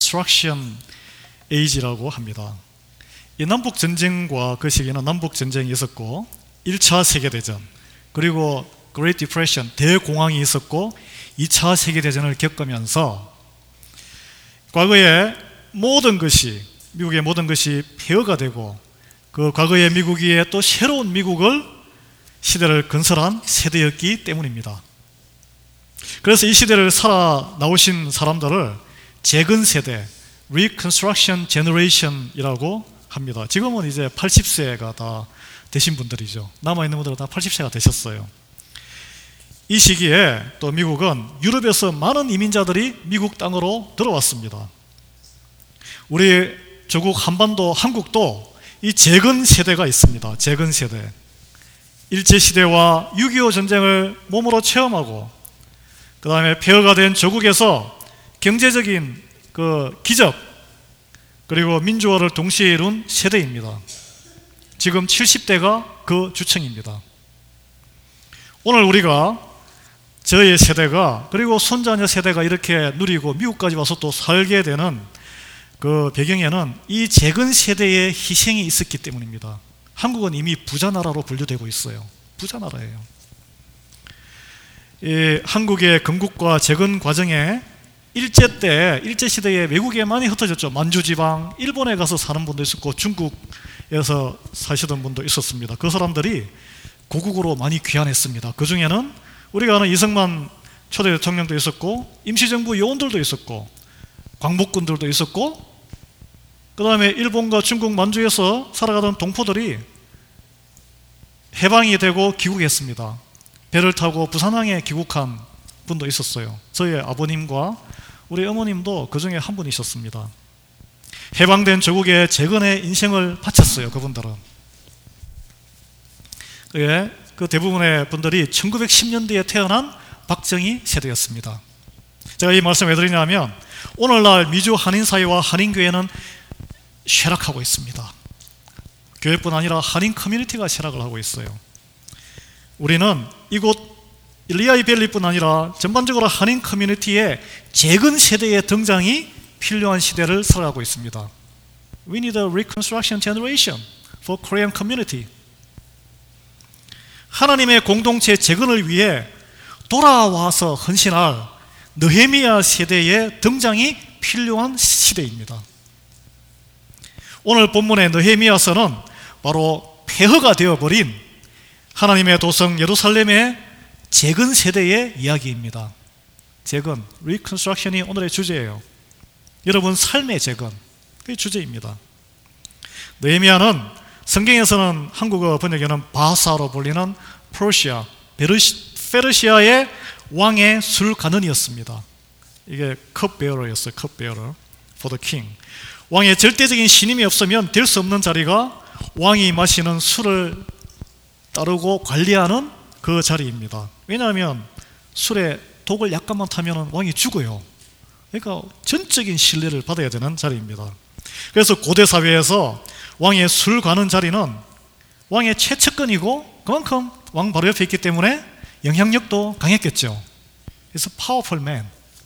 Reconstruction Age라고 합니다. 이 남북전쟁과 그 시기에는 남북전쟁이 있었고 1차 세계대전 그리고 Great Depression 대공황이 있었고 2차 세계대전을 겪으면서 과거의 모든 것이 미국의 모든 것이 폐허가 되고 그 과거의 미국 위에 또 새로운 미국을 시대를 건설한 세대였기 때문입니다. 그래서 이 시대를 살아 나오신 사람들을 재건 세대 Reconstruction Generation이라고 합니다. 지금은 이제 80세가 다 되신 분들이죠. 남아있는 분들은 다 80세가 되셨어요. 이 시기에 또 미국은 유럽에서 많은 이민자들이 미국 땅으로 들어왔습니다. 우리 조국 한반도 한국도 이 재건 세대가 있습니다. 재건 세대. 일제시대와 6.25 전쟁을 몸으로 체험하고 그 다음에 폐허가 된 조국에서 경제적인 그 기적 그리고 민주화를 동시에 이룬 세대입니다. 지금 70대가 그 주층입니다. 오늘 우리가 저의 세대가 그리고 손자녀 세대가 이렇게 누리고 미국까지 와서 또 살게 되는 그 배경에는 이 재건 세대의 희생이 있었기 때문입니다. 한국은 이미 부자 나라로 분류되고 있어요. 부자 나라예요. 이 한국의 건국과 재건 과정에 일제 시대에 외국에 많이 흩어졌죠. 만주지방, 일본에 가서 사는 분도 있었고 중국에서 사시던 분도 있었습니다. 그 사람들이 고국으로 많이 귀환했습니다. 그 중에는 우리가 아는 이승만 초대 대통령도 있었고 임시정부 요원들도 있었고 광복군들도 있었고 그 다음에 일본과 중국 만주에서 살아가던 동포들이 해방이 되고 귀국했습니다. 배를 타고 부산항에 귀국한 분도 있었어요. 저희 아버님과 우리 어머님도 그 중에 한 분이셨습니다. 해방된 조국의 재건에 인생을 바쳤어요. 그분들은. 그 대부분의 분들이 1910년대에 태어난 박정희 세대였습니다. 제가 이 말씀 왜 드리냐면 오늘날 미주 한인사회와 한인교회는 쇠락하고 있습니다. 교회뿐 아니라 한인 커뮤니티가 쇠락을 하고 있어요. 우리는 이곳 일리아이밸리뿐 아니라 전반적으로 한인 커뮤니티의 재건 세대의 등장이 필요한 시대를 살아가고 있습니다. We need a reconstruction generation for Korean community. 하나님의 공동체 재건을 위해 돌아와서 헌신할 느헤미야 세대의 등장이 필요한 시대입니다. 오늘 본문의 느헤미야서는 바로 폐허가 되어버린 하나님의 도성 예루살렘의 재건 세대의 이야기입니다. 재건, 리컨스트럭션이 오늘의 주제예요. 여러분 삶의 재건, 그게 주제입니다. 느헤미야는 성경에서는 한국어 번역에는 바사로 불리는 퍼시아, 페르시아의 왕의 술관원이었습니다. 이게 컵베어러였어요. 컵베어러 for the king. 왕의 절대적인 신임이 없으면 될 수 없는 자리가 왕이 마시는 술을 따르고 관리하는 그 자리입니다. 왜냐하면 술에 독을 약간만 타면 왕이 죽어요. 그러니까 전적인 신뢰를 받아야 되는 자리입니다. 그래서 고대 사회에서 왕의 술관원 자리는 왕의 최측근이고 그만큼 왕 바로 옆에 있기 때문에 영향력도 강했겠죠. 그래서 powerful man.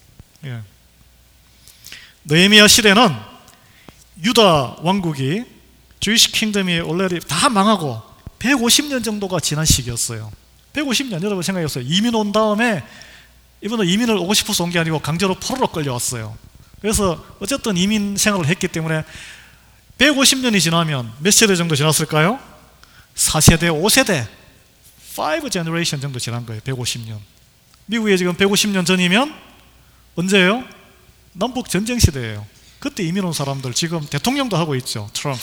느헤미야 시대는 유다 왕국이 주이시 킹덤이 원래 다 망하고 150년 정도가 지난 시기였어요. 150년 여러분 생각해보세요. 이민 온 다음에 이분은 이민을 오고 싶어서 온 게 아니고 강제로 포로로 끌려왔어요. 그래서 어쨌든 이민 생활을 했기 때문에 150년이 지나면 몇 세대 정도 지났을까요? 4세대, 5세대 5 generation 정도 지난 거예요. 150년. 미국에 지금 150년 전이면 언제예요? 남북 전쟁 시대예요. 그때 이민 온 사람들 지금 대통령도 하고 있죠. 트럼프.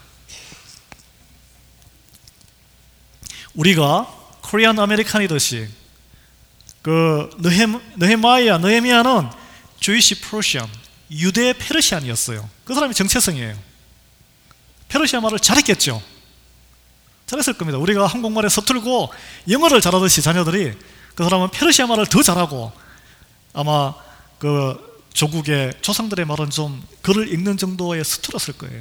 우리가 코리안 아메리칸이듯이 그 느헤미야는 주이시 프로시안, 유대 페르시안이었어요. 그 사람이 정체성이에요. 페르시아 말을 잘했겠죠. 잘했을 겁니다. 우리가 한국말에 서툴고 영어를 잘하듯이 자녀들이 그 사람은 페르시아 말을 더 잘하고 아마 그 조국의 조상들의 말은 좀 글을 읽는 정도의 서툴었을 거예요.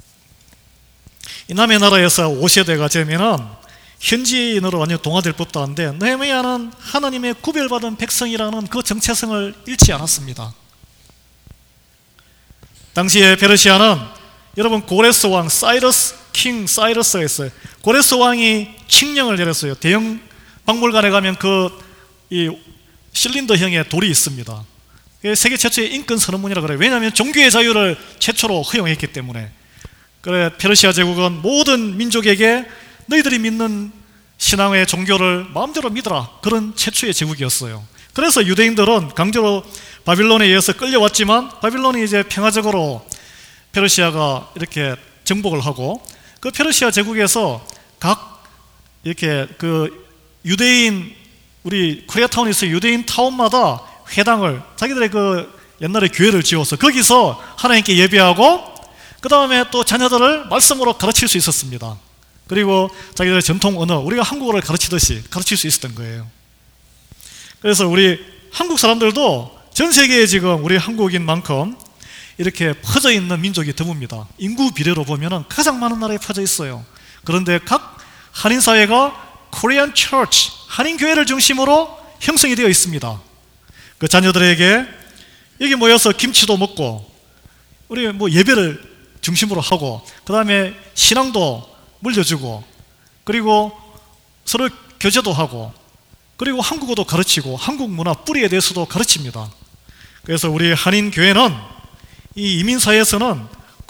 이 남의 나라에서 5세대가 되면은 현지인으로 완전 동화될 법도 한데 느헤미야는 하나님의 구별받은 백성이라는 그 정체성을 잃지 않았습니다. 당시에 페르시아는 여러분 고레스 왕 사이러스 킹 사이러스가 있어요. 고레스 왕이 칙령을 내렸어요. 대형 박물관에 가면 이 실린더형의 돌이 있습니다. 세계 최초의 인권 선언문이라 그래요. 왜냐하면 종교의 자유를 최초로 허용했기 때문에. 그래 페르시아 제국은 모든 민족에게 너희들이 믿는 신앙의 종교를 마음대로 믿어라, 그런 최초의 제국이었어요. 그래서 유대인들은 강제로 바빌론에 의해서 끌려왔지만 바빌론이 이제 평화적으로 페르시아가 이렇게 정복을 하고 그 페르시아 제국에서 각 이렇게 유대인, 우리 코리아타운에 있어 유대인 타운마다 회당을, 자기들의 옛날에 교회를 지어서 거기서 하나님께 예배하고 그 다음에 또 자녀들을 말씀으로 가르칠 수 있었습니다. 그리고 자기들의 전통 언어, 우리가 한국어를 가르치듯이 가르칠 수 있었던 거예요. 그래서 우리 한국 사람들도 전 세계에 지금 우리 한국인만큼 이렇게 퍼져 있는 민족이 드뭅니다. 인구 비례로 보면 가장 많은 나라에 퍼져 있어요. 그런데 각 한인사회가 Korean Church, 한인교회를 중심으로 형성이 되어 있습니다. 그 자녀들에게 여기 모여서 김치도 먹고 우리 예배를 중심으로 하고 그 다음에 신앙도 물려주고 그리고 서로 교제도 하고 그리고 한국어도 가르치고 한국 문화 뿌리에 대해서도 가르칩니다. 그래서 우리 한인교회는 이 이민사회에서는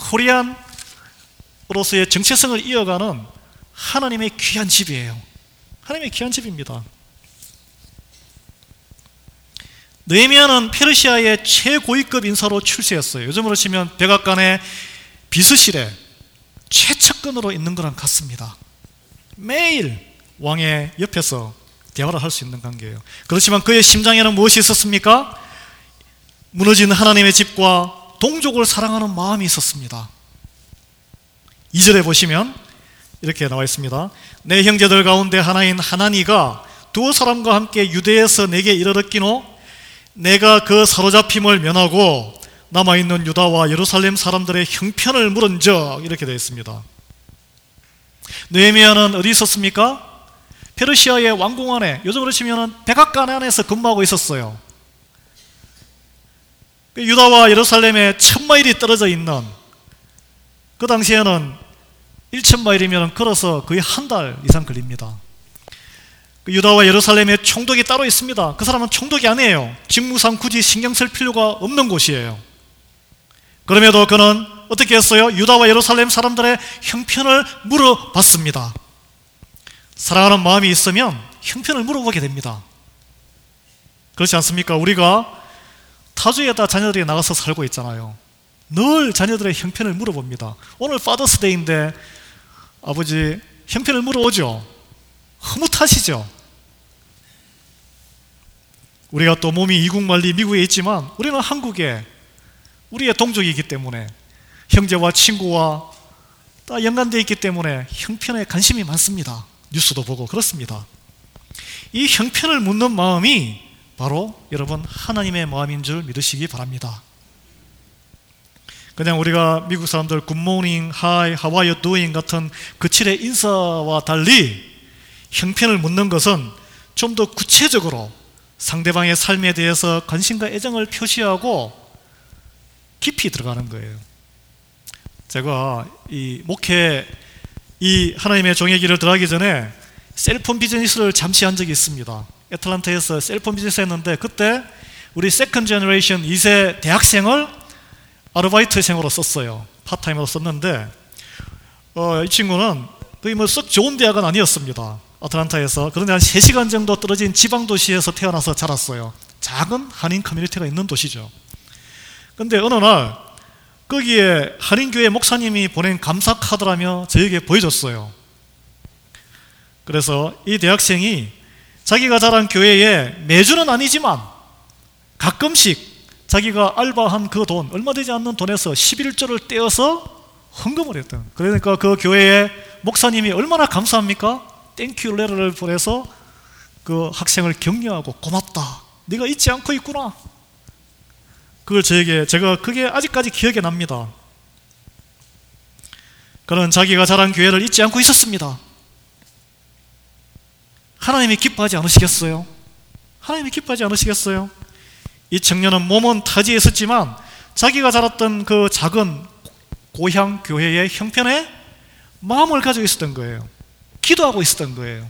코리안으로서의 정체성을 이어가는 하나님의 귀한 집이에요. 하나님의 귀한 집입니다. 느헤미야는 페르시아의 최고위급 인사로 출세했어요. 요즘으로 치면 백악관의 비서실에 최측근으로 있는 거랑 같습니다. 매일 왕의 옆에서 대화를 할 수 있는 관계예요. 그렇지만 그의 심장에는 무엇이 있었습니까? 무너진 하나님의 집과 동족을 사랑하는 마음이 있었습니다. 2절에 보시면 이렇게 나와 있습니다. 내 형제들 가운데 하나인 하나니가 두 사람과 함께 유대에서 내게 이르렀기노 내가 그 사로잡힘을 면하고 남아있는 유다와 예루살렘 사람들의 형편을 물은 적, 이렇게 되어 있습니다. 느헤미야는 어디 있었습니까? 페르시아의 왕궁 안에, 요즘으로 치면 백악관 안에서 근무하고 있었어요. 유다와 예루살렘에 1000마일이 떨어져 있는, 그 당시에는 1000마일이면 걸어서 거의 한 달 이상 걸립니다. 유다와 예루살렘에 총독이 따로 있습니다. 그 사람은 총독이 아니에요. 직무상 굳이 신경 쓸 필요가 없는 곳이에요. 그럼에도 그는 어떻게 했어요? 유다와 예루살렘 사람들의 형편을 물어봤습니다. 사랑하는 마음이 있으면 형편을 물어보게 됩니다. 그렇지 않습니까? 우리가 타주에다 자녀들이 나가서 살고 있잖아요. 늘 자녀들의 형편을 물어봅니다. 오늘 파더스데이인데 아버지 형편을 물어오죠. 흐뭇하시죠? 우리가 또 몸이 이국만리 미국에 있지만 우리는 한국에 우리의 동족이기 때문에 형제와 친구와 다 연관되어 있기 때문에 형편에 관심이 많습니다. 뉴스도 보고 그렇습니다. 이 형편을 묻는 마음이 바로 여러분 하나님의 마음인 줄 믿으시기 바랍니다. 그냥 우리가 미국 사람들 굿모닝, 하이, how are you doing 같은 거칠의 인사와 달리 형편을 묻는 것은 좀 더 구체적으로 상대방의 삶에 대해서 관심과 애정을 표시하고 깊이 들어가는 거예요. 제가 이 하나님의 종의 길을 들어가기 전에 셀폰 비즈니스를 잠시 한 적이 있습니다. 애틀란타에서 셀폰 비즈니스 했는데 그때 우리 세컨 제너레이션 2세 대학생을 아르바이트생으로 썼어요. 파트타임으로 썼는데 이 친구는 거의 썩 좋은 대학은 아니었습니다. 아틀란타에서. 그런데 한 3시간 정도 떨어진 지방도시에서 태어나서 자랐어요. 작은 한인 커뮤니티가 있는 도시죠. 그런데 어느 날 거기에 한인교회 목사님이 보낸 감사 카드라며 저에게 보여줬어요. 그래서 이 대학생이 자기가 자란 교회에 매주는 아니지만 가끔씩 자기가 알바한 그 돈, 얼마 되지 않는 돈에서 11조를 떼어서 헌금을 했던. 그러니까 그 교회의 목사님이 얼마나 감사합니까? 땡큐 레터를 보내서 그 학생을 격려하고 고맙다. 네가 잊지 않고 있구나. 그걸 제가 그게 아직까지 기억에 납니다. 그는 자기가 자란 교회를 잊지 않고 있었습니다. 하나님이 기뻐하지 않으시겠어요? 하나님이 기뻐하지 않으시겠어요? 이 청년은 몸은 타지에 있었지만 자기가 자랐던 그 작은 고향 교회의 형편에 마음을 가지고 있었던 거예요. 기도하고 있었던 거예요.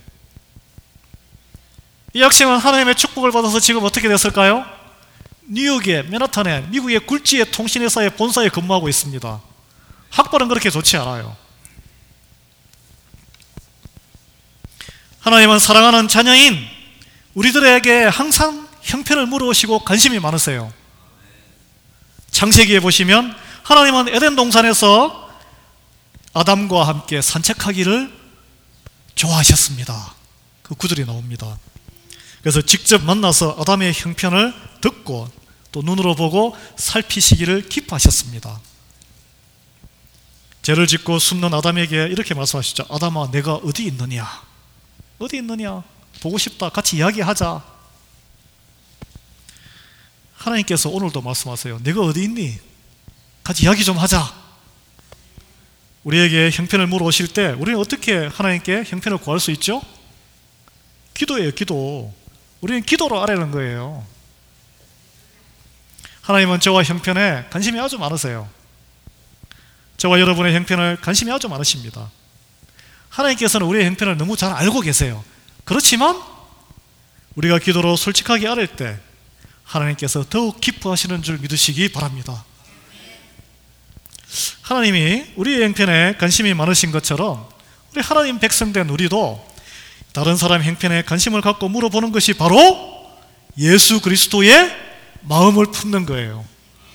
이 학생은 하나님의 축복을 받아서 지금 어떻게 됐을까요? 뉴욕의 맨하탄에 미국의 굴지의 통신회사의 본사에 근무하고 있습니다. 학벌은 그렇게 좋지 않아요. 하나님은 사랑하는 자녀인 우리들에게 항상 형편을 물어오시고 관심이 많으세요. 창세기에 보시면 하나님은 에덴 동산에서 아담과 함께 산책하기를 좋아하셨습니다. 그 구절이 나옵니다. 그래서 직접 만나서 아담의 형편을 듣고 또 눈으로 보고 살피시기를 기뻐하셨습니다. 죄를 짓고 숨는 아담에게 이렇게 말씀하시죠. 아담아, 내가 어디 있느냐? 어디 있느냐? 보고 싶다. 같이 이야기하자. 하나님께서 오늘도 말씀하세요. 내가 어디 있니? 같이 이야기 좀 하자. 우리에게 형편을 물어오실 때 우리는 어떻게 하나님께 형편을 구할 수 있죠? 기도예요, 기도. 우리는 기도로 아뢰는 거예요. 하나님은 저와 형편에 관심이 아주 많으세요. 저와 여러분의 형편을 관심이 아주 많으십니다. 하나님께서는 우리의 형편을 너무 잘 알고 계세요. 그렇지만 우리가 기도로 솔직하게 아뢰 때 하나님께서 더욱 기뻐하시는 줄 믿으시기 바랍니다. 하나님이 우리의 형편에 관심이 많으신 것처럼 우리 하나님 백성된 우리도 다른 사람 형편에 관심을 갖고 물어보는 것이 바로 예수 그리스도의 마음을 품는 거예요.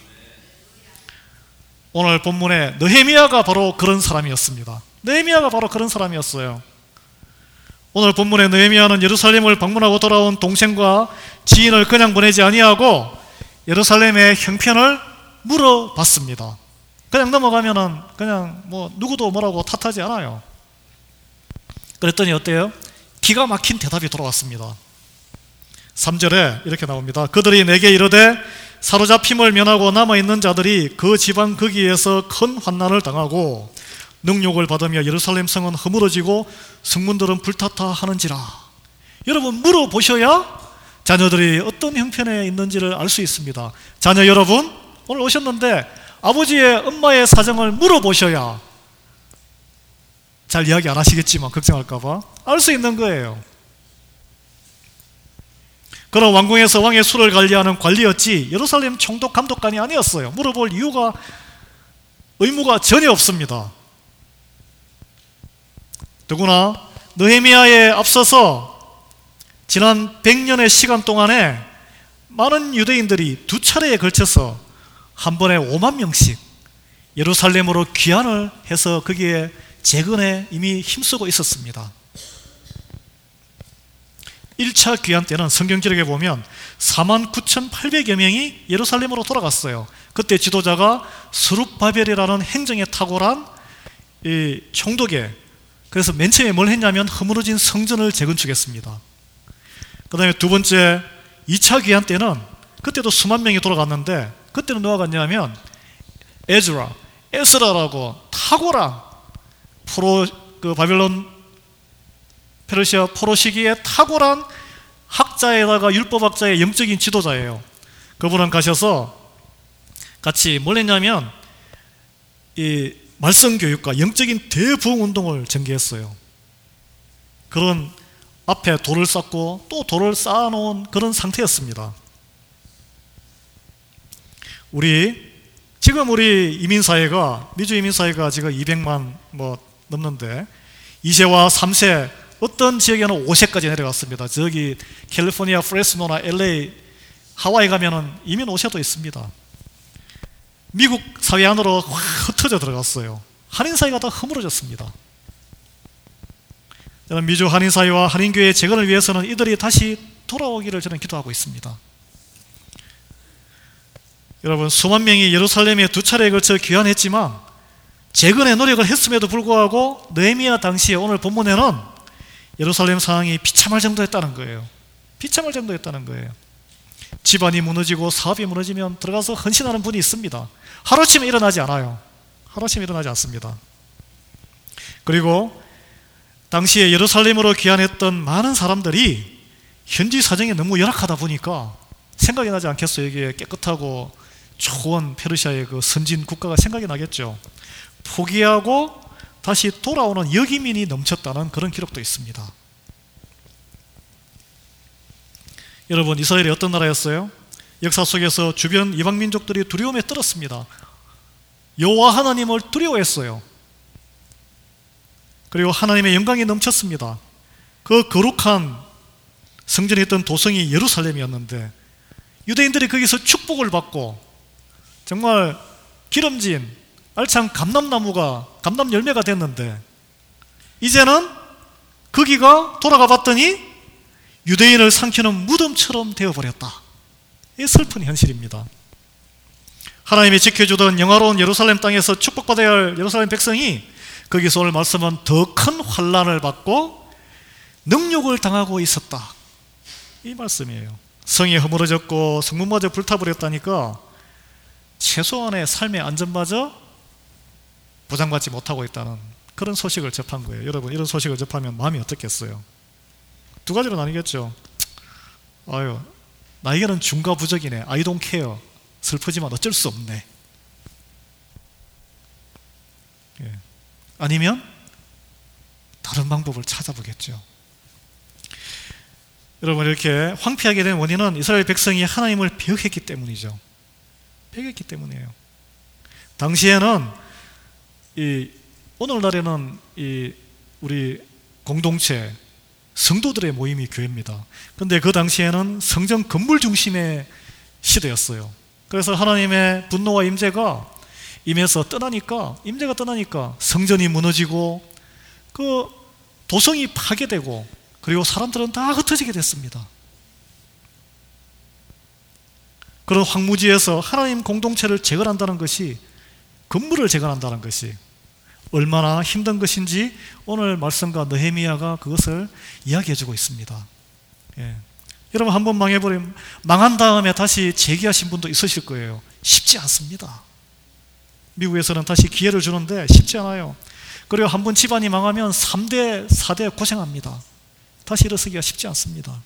오늘 본문에 느헤미야가 바로 그런 사람이었습니다. 느헤미야가 바로 그런 사람이었어요. 오늘 본문에 느헤미야는 예루살렘을 방문하고 돌아온 동생과 지인을 그냥 보내지 아니하고 예루살렘의 형편을 물어봤습니다. 그냥 넘어가면은 그냥 뭐 누구도 뭐라고 탓하지 않아요. 그랬더니 어때요? 기가 막힌 대답이 돌아왔습니다. 3절에 이렇게 나옵니다. 그들이 내게 이르되 사로잡힘을 면하고 남아있는 자들이 그 지방 거기에서 큰 환난을 당하고 능욕을 받으며 예루살렘 성은 허물어지고 성문들은 불탔다 하는지라. 여러분, 물어보셔야 자녀들이 어떤 형편에 있는지를 알 수 있습니다. 자녀 여러분, 오늘 오셨는데 아버지의 엄마의 사정을 물어보셔야, 잘 이야기 안 하시겠지만 걱정할까봐, 알 수 있는 거예요. 그런 왕궁에서 왕의 수를 관리하는 관리였지 예루살렘 총독 감독관이 아니었어요. 물어볼 이유가, 의무가 전혀 없습니다. 더구나 느헤미야에 앞서서 지난 100년의 시간 동안에 많은 유대인들이 두 차례에 걸쳐서 한 번에 5만 명씩 예루살렘으로 귀환을 해서 거기에 재건에 이미 힘쓰고 있었습니다. 1차 귀환 때는 성경 기록에 보면 49,800여 명이 예루살렘으로 돌아갔어요. 그때 지도자가 스룹바벨이라는 행정에 탁월한 이 총독에, 그래서 맨 처음에 뭘 했냐면 허물어진 성전을 재건축했습니다. 그 다음에 두 번째 2차 귀환 때는 그때도 수만 명이 돌아갔는데 그때는 누가 갔냐면 에스라라고 탁월한 바빌론 페르시아 포로 시기에 탁월한 학자에다가 율법학자의 영적인 지도자예요. 그분은 가셔서 같이 뭘 했냐면 이 말씀교육과 영적인 대부흥운동을 전개했어요. 그런 앞에 돌을 쌓고 또 돌을 쌓아놓은 그런 상태였습니다. 지금 우리 이민사회가, 미주 이민사회가 지금 200만 넘는데 2세와 3세, 어떤 지역에는 5세까지 내려갔습니다. 저기 캘리포니아, 프레스노나 LA, 하와이 가면은 이민 5세도 있습니다. 미국 사회 안으로 흩어져 들어갔어요. 한인사회가 다 허물어졌습니다. 저는 미주 한인사회와 한인교회의 재건을 위해서는 이들이 다시 돌아오기를 저는 기도하고 있습니다. 여러분, 수만 명이 예루살렘에 두 차례에 걸쳐 귀환했지만 재건의 노력을 했음에도 불구하고 느헤미야 당시에 오늘 본문에는 예루살렘 상황이 비참할 정도였다는 거예요. 비참할 정도였다는 거예요. 집안이 무너지고 사업이 무너지면 들어가서 헌신하는 분이 있습니다. 하루아침에 일어나지 않아요. 하루아침에 일어나지 않습니다. 그리고 당시에 예루살렘으로 귀환했던 많은 사람들이 현지 사정이 너무 열악하다 보니까 생각이 나지 않겠어요. 이게 깨끗하고 초원 페르시아의 그 선진 국가가 생각이 나겠죠. 포기하고 다시 돌아오는 여기민이 넘쳤다는 그런 기록도 있습니다. 여러분, 이스라엘이 어떤 나라였어요? 역사 속에서 주변 이방 민족들이 두려움에 떨었습니다. 여호와 하나님을 두려워했어요. 그리고 하나님의 영광이 넘쳤습니다. 그 거룩한 성전에 있던 도성이 예루살렘이었는데 유대인들이 거기서 축복을 받고 정말 기름진 알찬 감람나무가 감람 열매가 됐는데 이제는 거기가 돌아가 봤더니 유대인을 삼키는 무덤처럼 되어버렸다. 이 슬픈 현실입니다. 하나님이 지켜주던 영화로운 예루살렘 땅에서 축복받아야 할 예루살렘 백성이 거기서 오늘 말씀은 더 큰 환난을 받고 능욕을 당하고 있었다. 이 말씀이에요. 성이 허물어졌고 성문마저 불타버렸다니까 최소한의 삶의 안전마저 보장받지 못하고 있다는 그런 소식을 접한 거예요. 여러분, 이런 소식을 접하면 마음이 어떻겠어요? 두 가지로 나뉘겠죠. 아유, 나에게는 중과부적이네. I don't care. 슬프지만 어쩔 수 없네. 예. 아니면 다른 방법을 찾아보겠죠. 여러분, 이렇게 황폐하게 된 원인은 이스라엘 백성이 하나님을 배역했기 때문이죠. 배역했기 때문이에요. 당시에는 오늘날에는 우리 공동체 성도들의 모임이 교회입니다. 그런데 그 당시에는 성전 건물 중심의 시대였어요. 그래서 하나님의 분노와 임재가 임해서 임재가 떠나니까 성전이 무너지고 그 도성이 파괴되고 그리고 사람들은 다 흩어지게 됐습니다. 그런 황무지에서 하나님 공동체를 재건한다는 것이, 건물을 재건한다는 것이 얼마나 힘든 것인지 오늘 말씀과 느헤미야가 그것을 이야기해주고 있습니다. 예. 여러분, 한번 망한 다음에 다시 재기하신 분도 있으실 거예요. 쉽지 않습니다. 미국에서는 다시 기회를 주는데 쉽지 않아요. 그리고 한번 집안이 망하면 3대, 4대 고생합니다. 다시 일어서기가 쉽지 않습니다.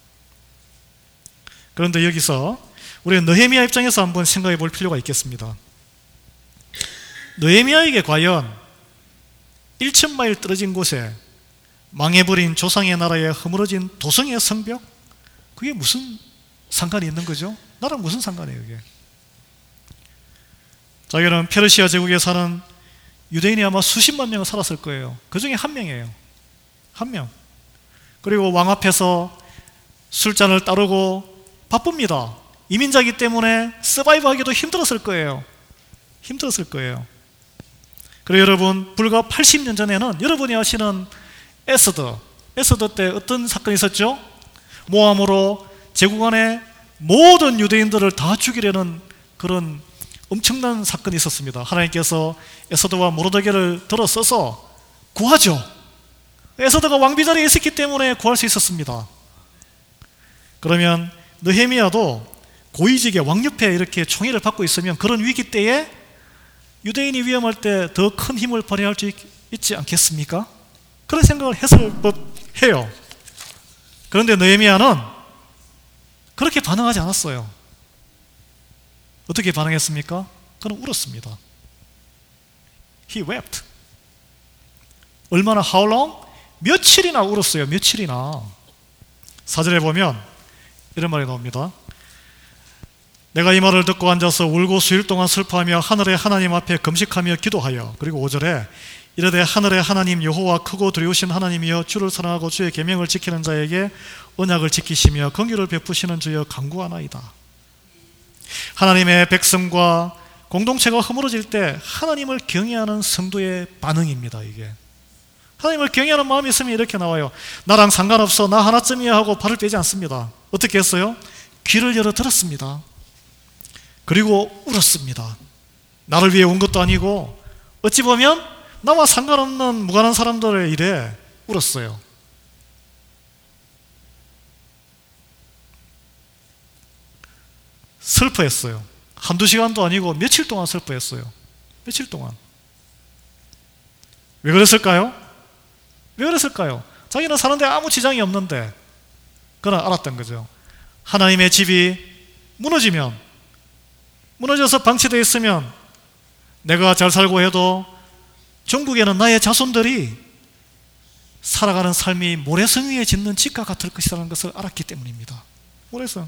그런데 여기서 우리 느헤미야 입장에서 한번 생각해 볼 필요가 있겠습니다. 느헤미야에게 과연 1,000마일 떨어진 곳에 망해버린 조상의 나라에 허물어진 도성의 성벽, 그게 무슨 상관이 있는 거죠? 나랑 무슨 상관이에요, 이게? 자기는 페르시아 제국에 사는 유대인이 아마 수십만 명은 살았을 거예요. 그 중에 한 명이에요. 한 명. 그리고 왕 앞에서 술잔을 따르고 바쁩니다. 이민자이기 때문에 서바이브 하기도 힘들었을 거예요. 힘들었을 거예요. 그리고 여러분, 불과 80년 전에는 여러분이 아시는 에스더 때 어떤 사건이 있었죠? 모함으로 제국 안에 모든 유대인들을 다 죽이려는 그런 엄청난 사건이 있었습니다. 하나님께서 에스더와 모르드게를 들어서서 구하죠. 에스더가 왕비 자리에 있었기 때문에 구할 수 있었습니다. 그러면 느헤미야도 고위직의 왕 옆에 이렇게 총애를 받고 있으면 그런 위기 때에 유대인이 위험할 때 더 큰 힘을 발휘할 수 있지 않겠습니까? 그런 생각을 했을 법해요. 그런데 느헤미야는 그렇게 반응하지 않았어요. 어떻게 반응했습니까? 그는 울었습니다. He wept. 얼마나, how long? 며칠이나 울었어요. 며칠이나. 4절에 보면 이런 말이 나옵니다. 내가 이 말을 듣고 앉아서 울고 수일 동안 슬퍼하며 하늘의 하나님 앞에 금식하며 기도하여, 그리고 5절에 이르되 하늘의 하나님 여호와 크고 두려우신 하나님이여 주를 사랑하고 주의 계명을 지키는 자에게 언약을 지키시며 긍휼을 베푸시는 주여 간구하나이다. 하나님의 백성과 공동체가 허물어질 때 하나님을 경외하는 성도의 반응입니다. 이게 하나님을 경외하는 마음이 있으면 이렇게 나와요. 나랑 상관없어, 나 하나쯤이야 하고 발을 빼지 않습니다. 어떻게 했어요? 귀를 열어 들었습니다. 그리고 울었습니다. 나를 위해 운 것도 아니고 어찌 보면 나와 상관없는 무관한 사람들의 일에 울었어요. 슬퍼했어요. 한두 시간도 아니고 며칠 동안 슬퍼했어요. 며칠 동안. 왜 그랬을까요? 왜 그랬을까요? 자기는 사는데 아무 지장이 없는데 그는 알았던 거죠. 하나님의 집이 무너지면 무너져서 방치되어 있으면 내가 잘 살고 해도 종국에는 나의 자손들이 살아가는 삶이 모래성 위에 짓는 집과 같을 것이라는 것을 알았기 때문입니다. 모래성,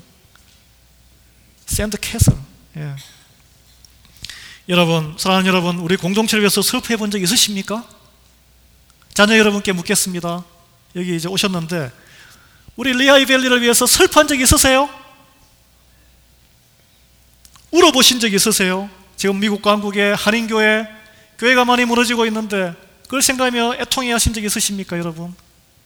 샌드 캐슬. 예. 여러분, 사랑하는 여러분, 우리 공동체를 위해서 슬퍼해 본 적 있으십니까? 자녀 여러분께 묻겠습니다. 여기 이제 오셨는데 우리 리하이 밸리를 위해서 슬퍼한 적 있으세요? 울어보신 적 있으세요? 지금 미국과 한국의 한인교회, 교회가 많이 무너지고 있는데 그걸 생각하며 애통해 하신 적 있으십니까, 여러분?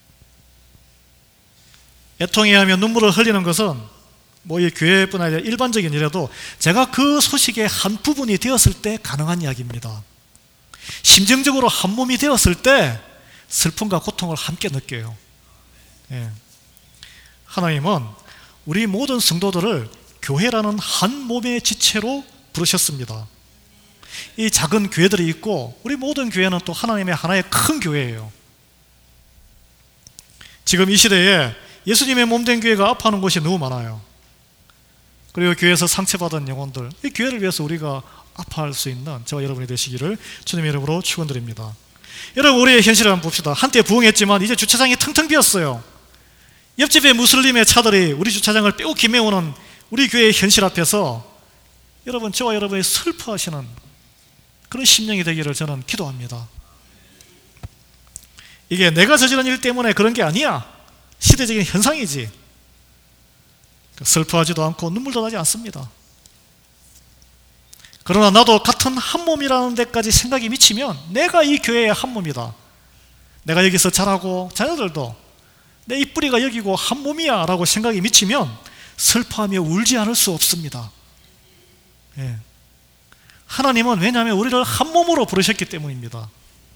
애통해 하며 눈물을 흘리는 것은 뭐 이 교회뿐 아니라 일반적인 일에도 제가 그 소식의 한 부분이 되었을 때 가능한 이야기입니다. 심정적으로 한 몸이 되었을 때 슬픔과 고통을 함께 느껴요. 예. 하나님은 우리 모든 성도들을 교회라는 한 몸의 지체로 부르셨습니다. 이 작은 교회들이 있고 우리 모든 교회는 또 하나님의 하나의 큰 교회예요. 지금 이 시대에 예수님의 몸된 교회가 아파하는 곳이 너무 많아요. 그리고 교회에서 상처받은 영혼들, 이 교회를 위해서 우리가 아파할 수 있는 저와 여러분이 되시기를 주님의 이름으로 축원드립니다. 여러분, 우리의 현실을 한번 봅시다. 한때 부흥했지만 이제 주차장이 텅텅 비었어요. 옆집의 무슬림의 차들이 우리 주차장을 빼곡히 메우는 우리 교회의 현실 앞에서 여러분, 저와 여러분이 슬퍼하시는 그런 심령이 되기를 저는 기도합니다. 이게 내가 저지른 일 때문에 그런 게 아니야. 시대적인 현상이지. 슬퍼하지도 않고 눈물도 나지 않습니다. 그러나 나도 같은 한 몸이라는 데까지 생각이 미치면 내가 이 교회의 한 몸이다. 내가 여기서 자라고 자녀들도 내 입뿌리가 여기고 한 몸이야 라고 생각이 미치면 슬퍼하며 울지 않을 수 없습니다. 예. 하나님은 왜냐하면 우리를 한 몸으로 부르셨기 때문입니다.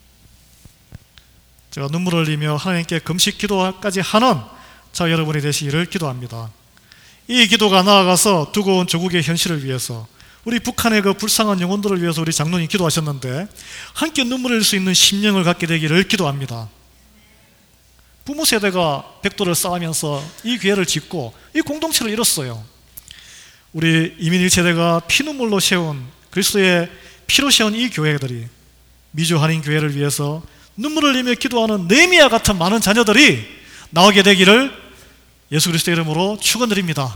제가 눈물을 흘리며 하나님께 금식 기도까지 하는 저 여러분이 되시기를 기도합니다. 이 기도가 나아가서 두고 온 조국의 현실을 위해서, 우리 북한의 그 불쌍한 영혼들을 위해서 우리 장로님 기도하셨는데 함께 눈물 흘릴 수 있는 심령을 갖게 되기를 기도합니다. 부모 세대가 백도를 쌓으면서 이 교회를 짓고 이 공동체를 이뤘어요. 우리 이민 1세대가 피눈물로 세운, 그리스도의 피로 세운 이 교회들이 미주 한인 교회를 위해서 눈물을 흘리며 기도하는 느헤미야 같은 많은 자녀들이 나오게 되기를 예수 그리스도의 이름으로 축원드립니다.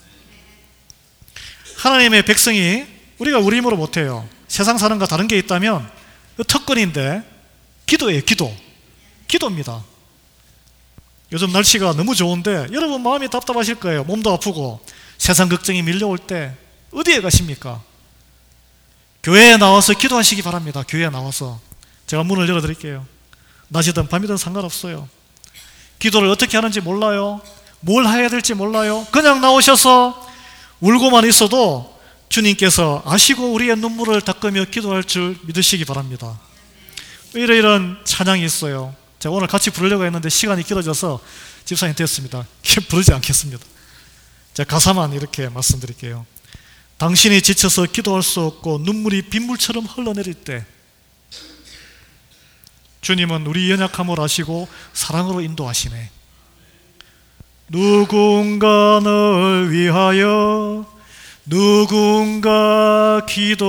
하나님의 백성이, 우리가 우리 힘으로 못해요. 세상 사는 거 다른 게 있다면 그 특권인데 기도예요. 기도입니다. 요즘 날씨가 너무 좋은데 여러분 마음이 답답하실 거예요. 몸도 아프고 세상 걱정이 밀려올 때 어디에 가십니까? 교회에 나와서 기도하시기 바랍니다. 교회에 나와서. 제가 문을 열어드릴게요. 낮이든 밤이든 상관없어요. 기도를 어떻게 하는지 몰라요. 뭘 해야 될지 몰라요. 그냥 나오셔서 울고만 있어도 주님께서 아시고 우리의 눈물을 닦으며 기도할 줄 믿으시기 바랍니다. 이런 찬양이 있어요. 제가 오늘 같이 부르려고 했는데 시간이 길어져서 집사님 됐습니다. 부르지 않겠습니다. 제가 가사만 이렇게 말씀드릴게요. 당신이 지쳐서 기도할 수 없고 눈물이 빗물처럼 흘러내릴 때 주님은 우리 연약함을 아시고 사랑으로 인도하시네. 누군가를 위하여 누군가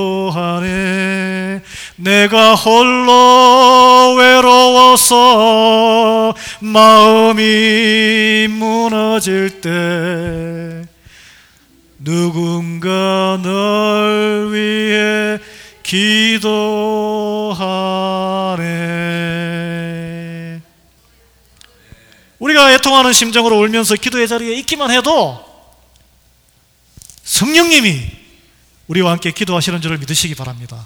기도하네. 내가 홀로 외로워서 마음이 무너질 때 누군가 널 위해 기도하네. 우리가 애통하는 심정으로 울면서 기도의 자리에 있기만 해도 성령님이 우리와 함께 기도하시는 줄을 믿으시기 바랍니다.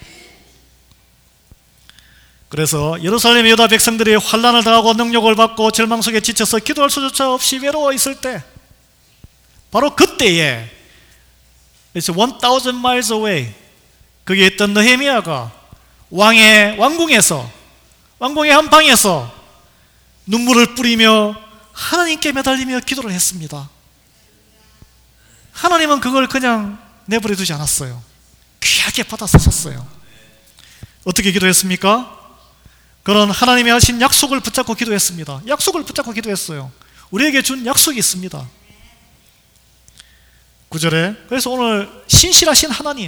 그래서 예루살렘 유다 백성들이 환난을 당하고 능력을 받고 절망 속에 지쳐서 기도할 수조차 없이 외로워 있을 때, 바로 그때에 It's 1,000 miles away 거기에 있던 느헤미야가 왕궁에서, 왕궁의 한 방에서 눈물을 뿌리며 하나님께 매달리며 기도를 했습니다. 하나님은 그걸 그냥 내버려 두지 않았어요. 귀하게 받아쓰셨어요. 어떻게 기도했습니까? 그런 하나님이 하신 약속을 붙잡고 기도했습니다. 약속을 붙잡고 기도했어요. 우리에게 준 약속이 있습니다. 9절에 그래서 오늘 신실하신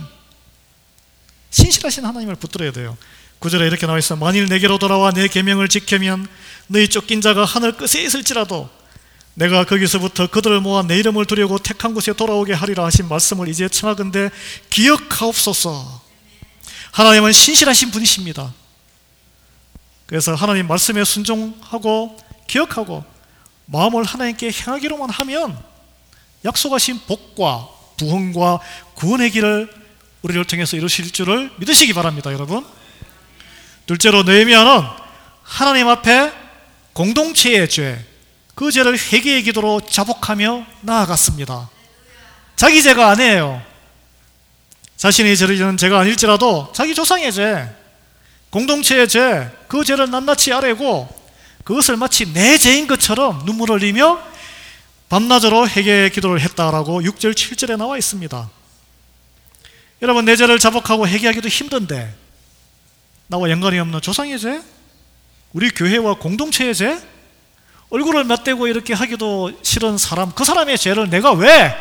하나님을 붙들어야 돼요. 9절에 이렇게 나와 있어. 만일 내게로 돌아와 내 계명을 지키면 너희 쫓긴 자가 하늘 끝에 있을지라도 내가 거기서부터 그들을 모아 내 이름을 두려고 택한 곳에 돌아오게 하리라 하신 말씀을 이제 청하건대 기억하옵소서. 하나님은 신실하신 분이십니다. 그래서 하나님 말씀에 순종하고 기억하고 마음을 하나님께 향하기로만 하면 약속하신 복과 부흥과 구원의 길을 우리를 통해서 이루실 줄을 믿으시기 바랍니다, 여러분. 둘째로 느헤미야는 하나님 앞에 공동체의 죄, 그 죄를 회개의 기도로 자복하며 나아갔습니다. 자기 죄가 아니에요. 자신이 저지른 죄가 아닐지라도 자기 조상의 죄, 공동체의 죄, 그 죄를 낱낱이 아뢰고 그것을 마치 내 죄인 것처럼 눈물을 흘리며 밤낮으로 회개의 기도를 했다라고 6절, 7절에 나와 있습니다. 여러분, 내 죄를 자복하고 회개하기도 힘든데 나와 연관이 없는 조상의 죄, 우리 교회와 공동체의 죄, 얼굴을 맞대고 이렇게 하기도 싫은 사람, 그 사람의 죄를 내가 왜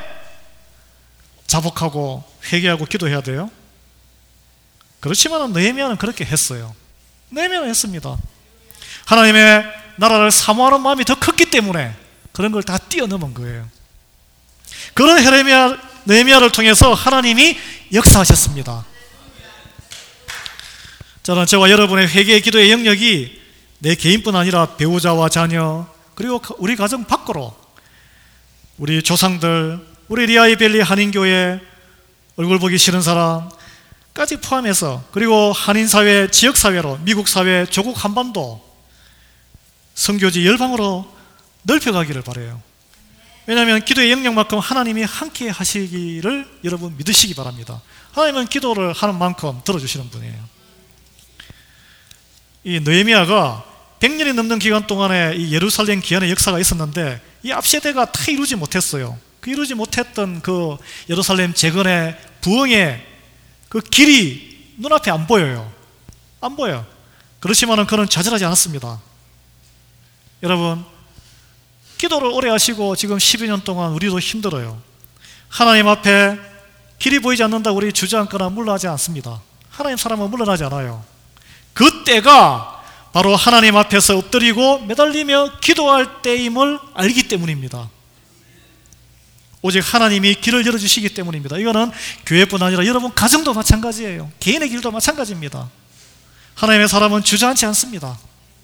자복하고 회개하고 기도해야 돼요? 그렇지만 느헤미야는 그렇게 했어요. 느헤미야는 했습니다. 하나님의 나라를 사모하는 마음이 더 컸기 때문에 그런 걸 다 뛰어넘은 거예요. 그런 느헤미야를 통해서 하나님이 역사하셨습니다. 저는 저와 여러분의 회개의 기도의 영역이 내 개인뿐 아니라 배우자와 자녀, 그리고 우리 가정 밖으로 우리 조상들, 우리 리아이밸리 한인교회 얼굴 보기 싫은 사람까지 포함해서, 그리고 한인사회, 지역사회로 미국 사회, 조국 한반도 선교지 열방으로 넓혀가기를 바라요. 왜냐하면 기도의 영역만큼 하나님이 함께 하시기를 여러분 믿으시기 바랍니다. 하나님은 기도를 하는 만큼 들어주시는 분이에요. 이 느헤미야가 100년이 넘는 기간 동안에 이 예루살렘 기한의 역사가 있었는데 이 앞세대가 다 이루지 못했어요. 그 이루지 못했던 그 예루살렘 재건의 부흥의 그 길이 눈앞에 안 보여요. 안 보여요. 그렇지만은 그는 좌절하지 않았습니다. 여러분, 기도를 오래 하시고 지금 12년 동안 우리도 힘들어요. 하나님 앞에 길이 보이지 않는다고 우리 주저앉거나 물러나지 않습니다. 하나님 사람은 물러나지 않아요. 그때가 바로 하나님 앞에서 엎드리고 매달리며 기도할 때임을 알기 때문입니다. 오직 하나님이 길을 열어주시기 때문입니다. 이거는 교회뿐 아니라 여러분 가정도 마찬가지예요. 개인의 길도 마찬가지입니다. 하나님의 사람은 주저앉지 않습니다.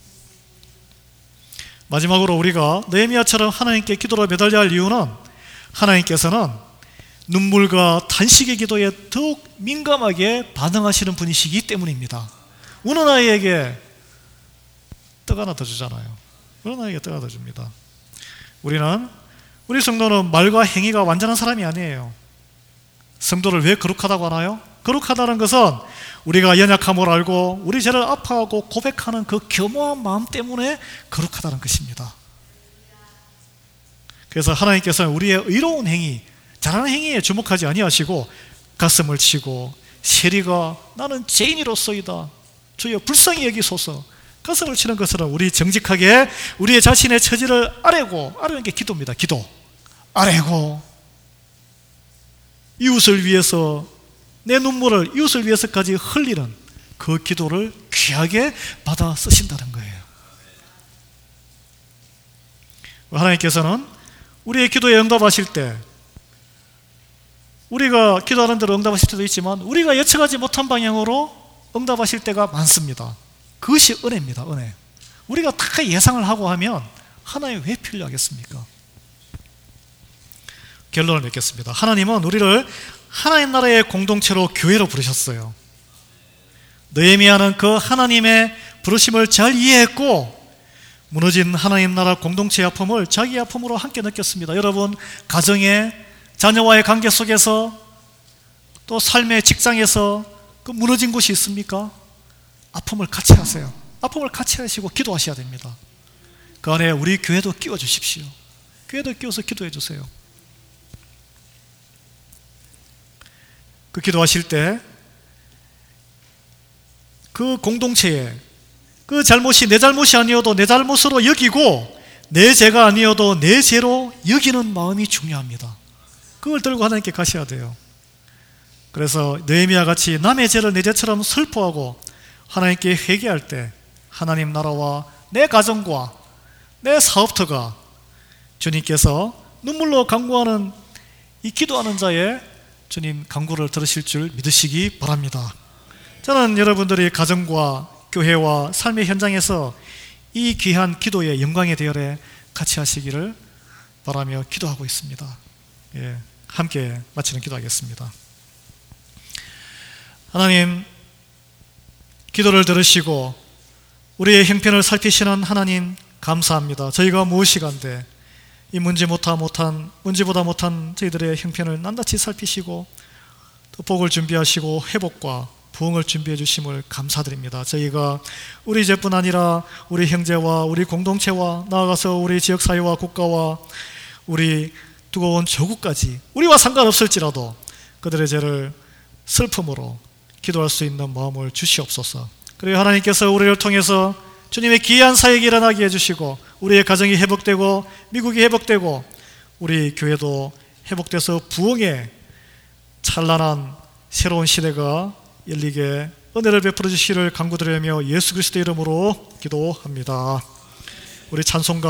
마지막으로 우리가 느헤미야처럼 하나님께 기도로 매달려야 할 이유는 하나님께서는 눈물과 탄식의 기도에 더욱 민감하게 반응하시는 분이시기 때문입니다. 우는 아이에게 떡 하나 더 주잖아요. 우는 아이에게 떡 하나 더 줍니다. 우리 성도는 말과 행위가 완전한 사람이 아니에요. 성도를 왜 거룩하다고 하나요? 거룩하다는 것은 우리가 연약함을 알고 우리 죄를 아파하고 고백하는 그 겸허한 마음 때문에 거룩하다는 것입니다. 그래서 하나님께서는 우리의 의로운 행위, 잘하는 행위에 주목하지 아니하시고 가슴을 치고 세리가 나는 죄인이로소이다, 주여 불쌍히 여기소서, 가슴을 치는 것은 우리 정직하게 우리의 자신의 처지를 아뢰는 게 기도입니다. 기도 아뢰고 이웃을 위해서 내 눈물을 이웃을 위해서까지 흘리는 그 기도를 귀하게 받아 쓰신다는 거예요. 하나님께서는 우리의 기도에 응답하실 때, 우리가 기도하는 대로 응답하실 때도 있지만 우리가 예측하지 못한 방향으로 응답하실 때가 많습니다. 그것이 은혜입니다. 은혜. 우리가 다 예상을 하고 하면 하나님이 왜 필요하겠습니까? 결론을 맺겠습니다. 하나님은 우리를 하나님 나라의 공동체로, 교회로 부르셨어요. 느헤미야는 그 하나님의 부르심을 잘 이해했고 무너진 하나님 나라 공동체의 아픔을 자기 아픔으로 함께 느꼈습니다. 여러분, 가정에 자녀와의 관계 속에서 또 삶의 직장에서 그 무너진 곳이 있습니까? 아픔을 같이 하세요. 아픔을 같이 하시고 기도하셔야 됩니다. 그 안에 우리 교회도 끼워 주십시오. 교회도 끼워서 기도해 주세요. 그 기도하실 때 그 공동체에 그 잘못이 내 잘못이 아니어도 내 잘못으로 여기고 내 죄가 아니어도 내 죄로 여기는 마음이 중요합니다. 그걸 들고 하나님께 가셔야 돼요. 그래서 느헤미야 같이 남의 죄를 내 죄처럼 슬퍼하고 하나님께 회개할 때 하나님 나라와 내 가정과 내 사업터가 주님께서 눈물로 간구하는 이 기도하는 자의 주님 간구를 들으실 줄 믿으시기 바랍니다. 저는 여러분들이 가정과 교회와 삶의 현장에서 이 귀한 기도의 영광의 대열에 같이 하시기를 바라며 기도하고 있습니다. 예, 함께 마치는 기도하겠습니다. 하나님, 기도를 들으시고 우리의 형편을 살피시는 하나님 감사합니다. 저희가 무엇이간데 이 문제보다 못한 저희들의 형편을 낱낱이 살피시고 또 복을 준비하시고 회복과 부흥을 준비해 주심을 감사드립니다. 저희가 우리 죄뿐 아니라 우리 형제와 우리 공동체와 나아가서 우리 지역사회와 국가와 우리 두고 온 조국까지 우리와 상관없을지라도 그들의 죄를 슬픔으로 기도할 수 있는 마음을 주시옵소서. 그리고 하나님께서 우리를 통해서 주님의 귀한 사역이 일어나게 해주시고 우리의 가정이 회복되고 미국이 회복되고 우리 교회도 회복돼서 부흥의 찬란한 새로운 시대가 열리게 은혜를 베풀어 주시기를 간구드리며 예수 그리스도의 이름으로 기도합니다. 우리 찬송가